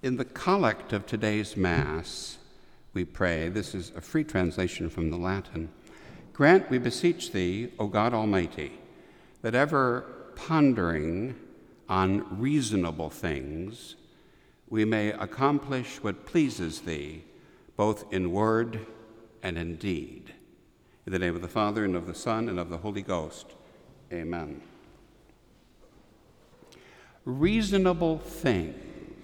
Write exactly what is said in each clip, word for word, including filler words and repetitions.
In the collect of today's Mass, we pray, this is a free translation from the Latin, "Grant, we beseech thee, O God Almighty, that ever pondering on reasonable things, we may accomplish what pleases thee, both in word and in deed. In the name of the Father, and of the Son, and of the Holy Ghost. Amen." Reasonable things.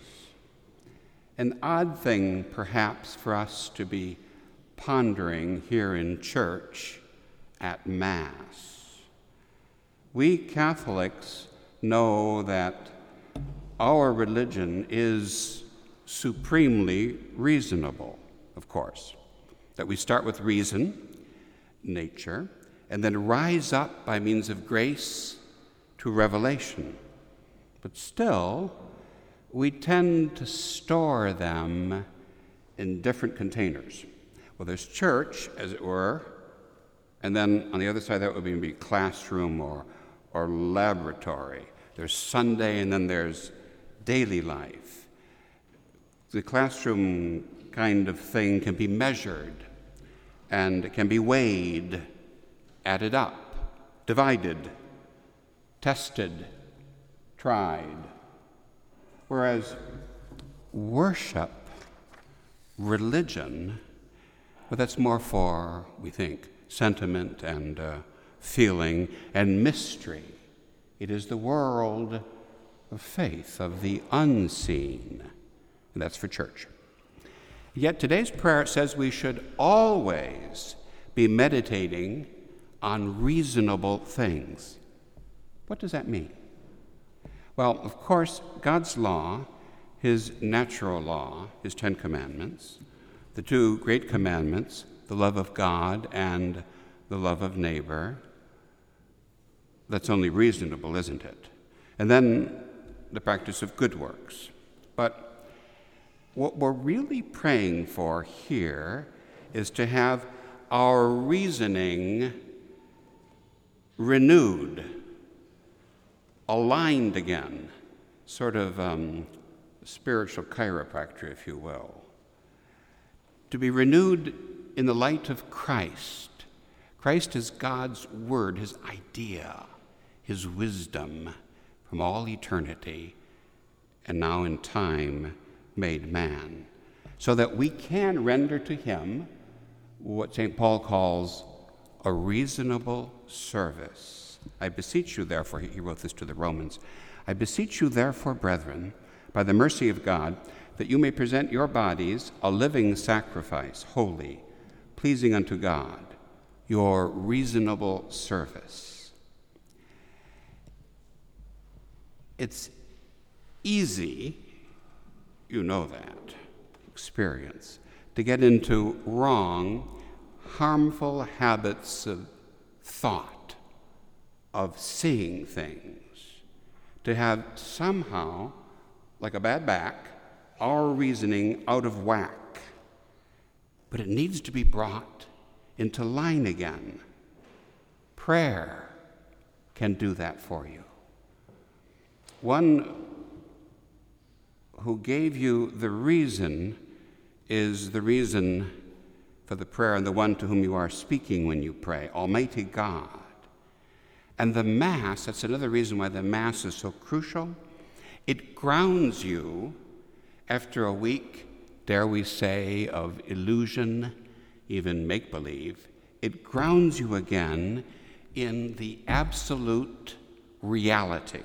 An odd thing, perhaps, for us to be pondering here in church at Mass. We Catholics know that our religion is supremely reasonable, of course, that we start with reason, nature, and then rise up by means of grace to revelation. But still, we tend to store them in different containers. Well, there's church, as it were, and then on the other side that would be classroom or, or laboratory. There's Sunday, and then there's daily life. The classroom kind of thing can be measured, and it can be weighed, added up, divided, tested, tried. Whereas worship, religion, well, that's more for, we think, sentiment and uh, feeling and mystery. It is the world of faith, of the unseen, and that's for church. Yet today's prayer says we should always be meditating on reasonable things. What does that mean? Well, of course, God's law, his natural law, his Ten Commandments, the two great commandments, the love of God and the love of neighbor, that's only reasonable, isn't it? And then the practice of good works. But what we're really praying for here is to have our reasoning renewed, aligned again, sort of um, spiritual chiropractor, if you will. To be renewed in the light of Christ. Christ is God's word, his idea, his wisdom from all eternity, and now in time made man, so that we can render to him what Saint Paul calls a reasonable service. I beseech you, therefore, he wrote this to the Romans, I beseech you, therefore, brethren, by the mercy of God, that you may present your bodies a living sacrifice, holy, pleasing unto God, your reasonable service. It's easy, you know that, experience, to get into wrong, harmful habits of thought, of seeing things, to have somehow, like a bad back, our reasoning out of whack. But it needs to be brought into line again. Prayer can do that for you. One who gave you the reason is the reason for the prayer, and the one to whom you are speaking when you pray, Almighty God. And the Mass, that's another reason why the Mass is so crucial. It grounds you after a week, dare we say, of illusion, even make-believe. It grounds you again in the absolute reality.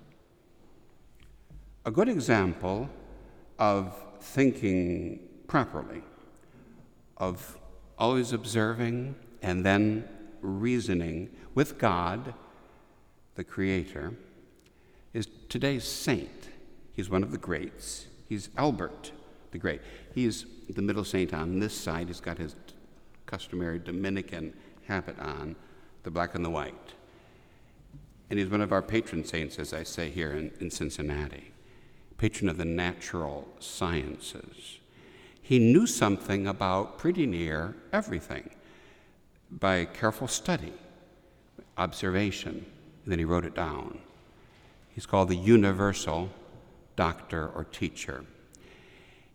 A good example of thinking properly, of always observing and then reasoning with God, the Creator, is today's saint. He's one of the greats. He's Albert the Great. He's the middle saint on this side. He's got his customary Dominican habit on, the black and the white. And he's one of our patron saints, as I say here in, in Cincinnati, patron of the natural sciences. He knew something about pretty near everything by careful study, observation, and then he wrote it down. He's called the universal doctor or teacher.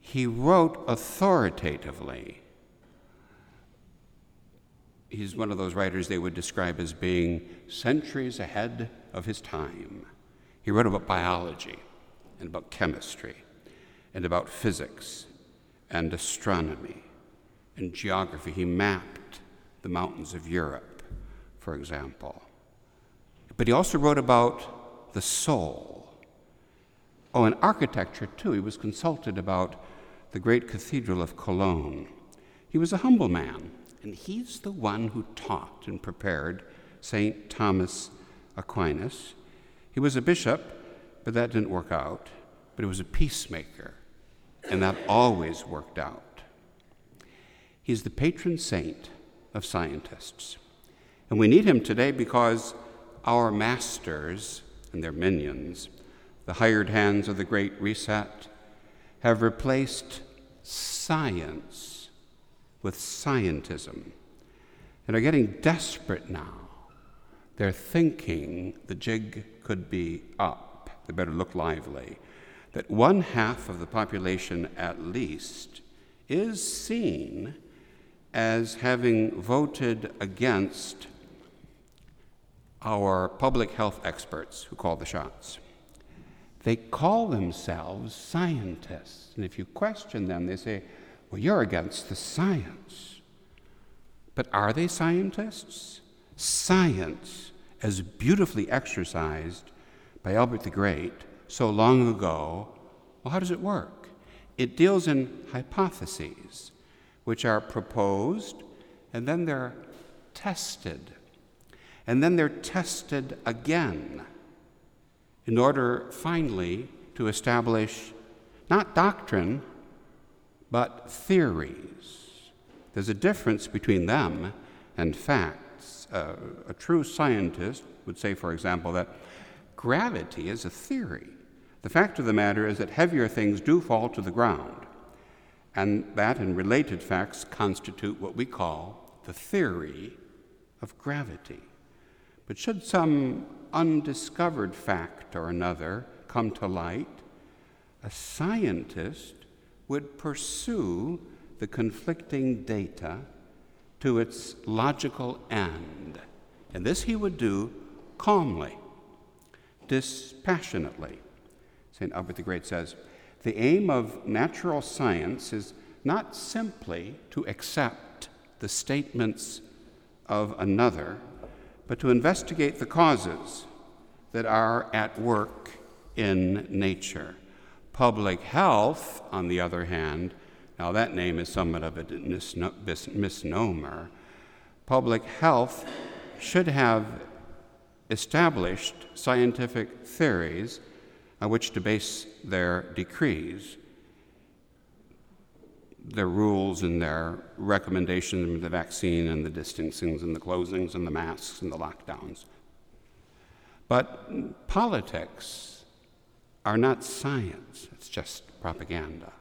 he wrote authoritatively. He's one of those writers they would describe as being centuries ahead of his time. He wrote about biology and about chemistry and about physics and astronomy and geography. He mapped the mountains of Europe, for example. But he also wrote about the soul. Oh, and architecture, too. He was consulted about the great cathedral of Cologne. He was a humble man, and he's the one who taught and prepared Saint Thomas Aquinas. He was a bishop, but that didn't work out. But he was a peacemaker, and that always worked out. He's the patron saint of scientists. And we need him today because our masters and their minions, the hired hands of the Great Reset, have replaced science with scientism and are getting desperate now. They're thinking the jig could be up. They better look lively. That one half of the population at least is seen as having voted against our public health experts who call the shots. They call themselves scientists. And if you question them, they say, well, you're against the science. But are they scientists? Science, as beautifully exercised by Albert the Great so long ago, well, how does it work? It deals in hypotheses, which are proposed, and then they're tested. And then they're tested again in order finally to establish not doctrine, but theories. There's a difference between them and facts. Uh, a true scientist would say, for example, that gravity is a theory. The fact of the matter is that heavier things do fall to the ground, and that and related facts constitute what we call the theory of gravity. But should some undiscovered fact or another come to light, a scientist would pursue the conflicting data to its logical end. And this he would do calmly, dispassionately. Saint Albert the Great says, the aim of natural science is not simply to accept the statements of another, but to investigate the causes that are at work in nature. Public health, on the other hand, now that name is somewhat of a misnomer. Public health should have established scientific theories on which to base their decrees, their rules and their recommendations of the vaccine and the distancings and the closings and the masks and the lockdowns. But politics are not science, it's just propaganda.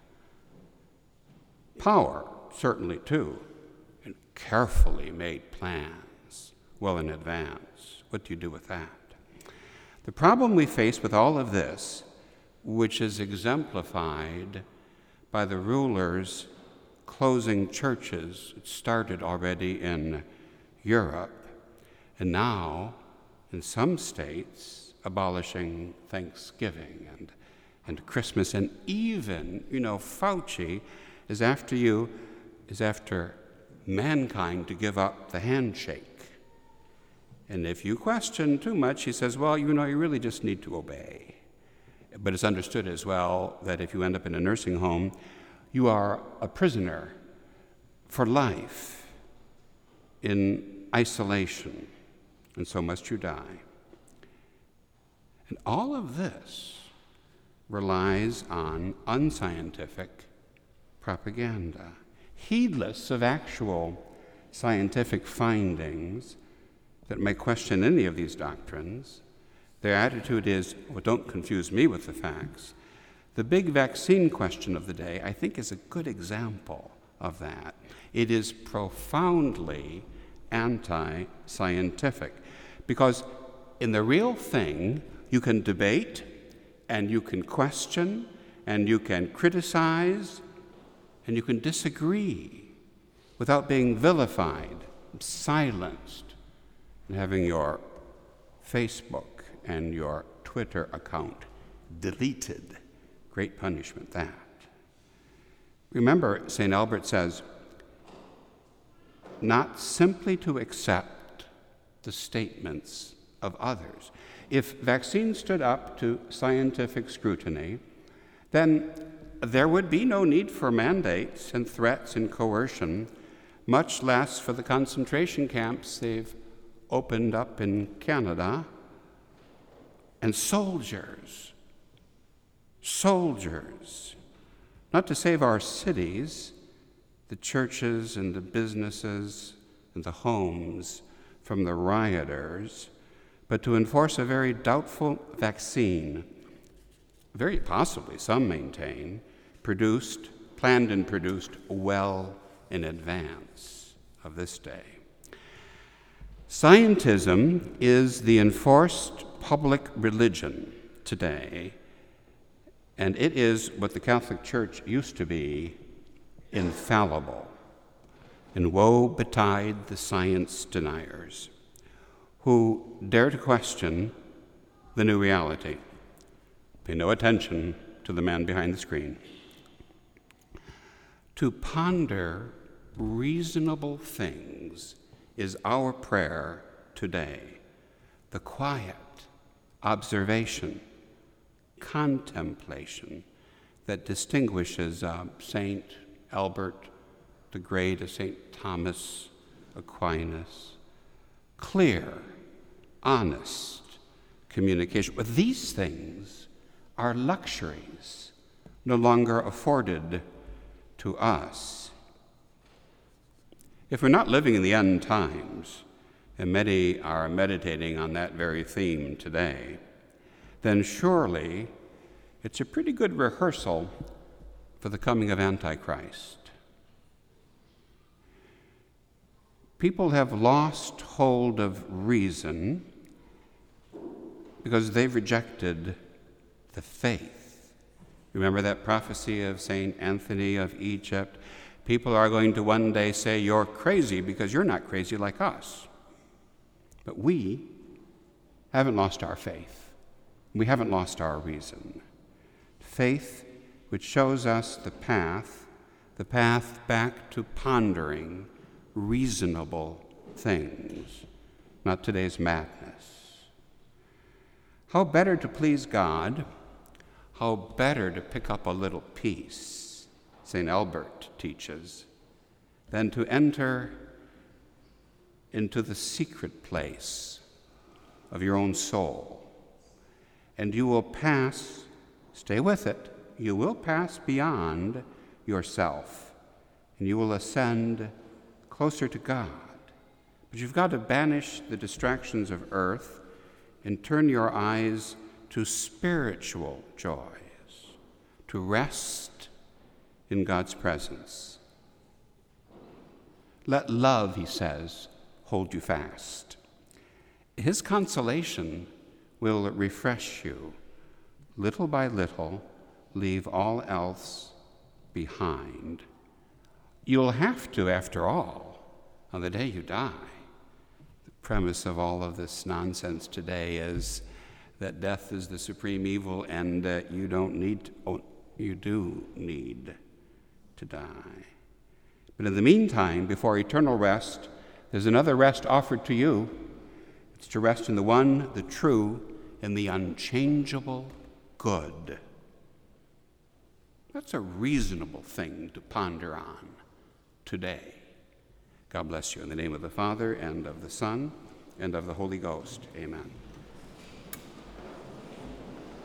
Power, certainly too, and carefully made plans well in advance. What do you do with that? The problem we face with all of this, which is exemplified by the rulers closing churches, it started already in Europe, and now in some states abolishing Thanksgiving and, and Christmas, and even, you know, Fauci is after you, is after mankind to give up the handshake. And if you question too much, he says, well, you know, you really just need to obey. But it's understood as well that if you end up in a nursing home, you are a prisoner for life in isolation, and so must you die. And all of this relies on unscientific propaganda, heedless of actual scientific findings that may question any of these doctrines. Their attitude is, well, don't confuse me with the facts. The big vaccine question of the day, I think, is a good example of that. It is profoundly anti-scientific because in the real thing, you can debate and you can question and you can criticize and you can disagree without being vilified, silenced, and having your Facebook and your Twitter account deleted. Great punishment, that. Remember, Saint Albert says, not simply to accept the statements of others. If vaccines stood up to scientific scrutiny, then there would be no need for mandates and threats and coercion, much less for the concentration camps they've opened up in Canada. And soldiers, soldiers, not to save our cities, the churches and the businesses and the homes from the rioters, but to enforce a very doubtful vaccine, very possibly, some maintain, produced, planned and produced well in advance of this day. Scientism is the enforced public religion today, and it is what the Catholic Church used to be, infallible. And woe betide the science deniers who dare to question the new reality. Pay no attention to the man behind the screen. To ponder reasonable things is our prayer today. The quiet observation, contemplation that distinguishes uh, Saint Albert the Great, as Saint Thomas Aquinas. Clear, honest communication. But these things are luxuries no longer afforded to us. If we're not living in the end times, and many are meditating on that very theme today, then surely it's a pretty good rehearsal for the coming of Antichrist. People have lost hold of reason because they've rejected the faith. Remember that prophecy of Saint Anthony of Egypt? People are going to one day say, you're crazy because you're not crazy like us. But we haven't lost our faith. We haven't lost our reason. Faith which shows us the path, the path back to pondering reasonable things, not today's madness. How better to please God, how better to pick up a little peace, Saint Albert teaches, than to enter into the secret place of your own soul. And you will pass, stay with it, you will pass beyond yourself, and you will ascend closer to God. But you've got to banish the distractions of earth and turn your eyes to spiritual joys, to rest in God's presence. Let love, he says, hold you fast. His consolation will refresh you. Little by little, leave all else behind. You'll have to, after all, on the day you die. The premise of all of this nonsense today is that death is the supreme evil and that you don't need to, oh, you do need to die. But in the meantime, before eternal rest, there's another rest offered to you. It's to rest in the one, the true, and the unchangeable good. That's a reasonable thing to ponder on today. God bless you. In the name of the Father, and of the Son, and of the Holy Ghost. Amen.